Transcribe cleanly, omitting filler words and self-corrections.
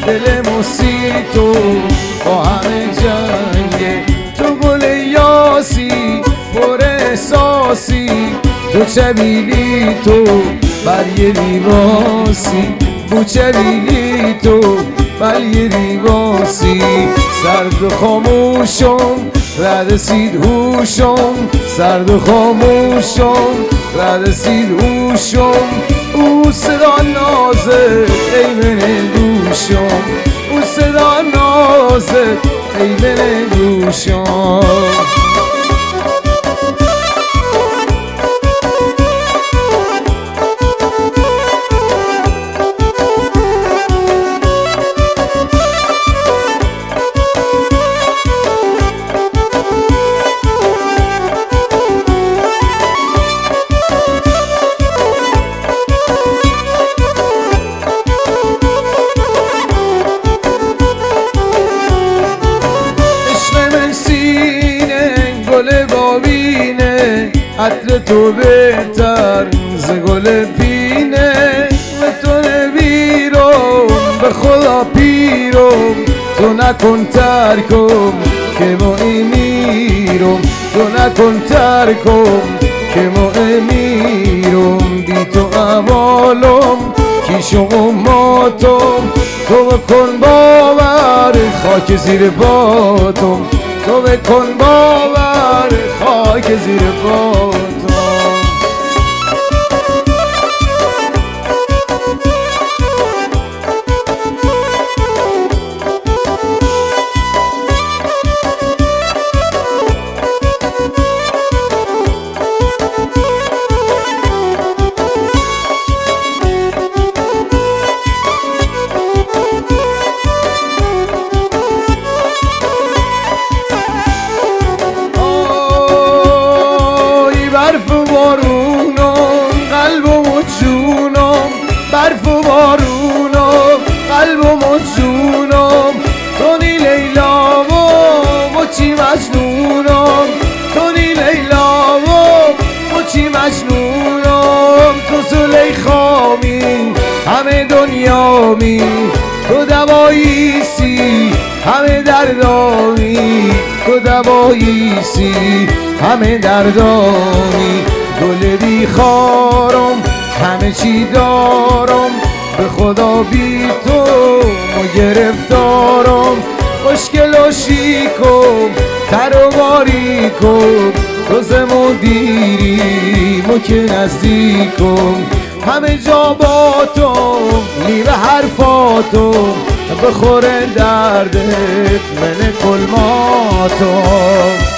دل موسی تو با همه جنگه، تو گل یاسی پر احساسی، تو چبیلی تو بر یه لیباسی، بوچبیلی تو بر یه لیباسی. سرد و خاموشم ردسید هوشم، سرد و خاموشم ردسید هوشم. او صدا نازه ایمن گوشم، او صدا نازه ایمن گوشم. گل بابینه عطر تو بهتر ز گل پینه، به تو نمیرم به خدا پیرم، تو نکن ترکم که ما میرم، تو نکن ترکم که ما میرم. بی تو احوالم کیشم و ماتم، تو بکن باور خاک زیر پاتم، تو بکن باور خاک زیر پاتم. برف و بارونم قلبم و جونم، برف و بارونم قلبم و جونم. تونی لیلا و چی مجنونم، تونی لیلا و چی مجنونم. تو زلیخامی همه دنیامی، تو دواییسی همه دردامی، تو دواییسی همه دردامی. گل بیخارم همه چی دارم، به خدا بی تو ما گرفتارم. خوشگل و شیکم تر و باریکم، تو زمون دیری ما که نزدیکم. همه جا با تو نیمه حرفاتم، بخوره دردت من کلماتم.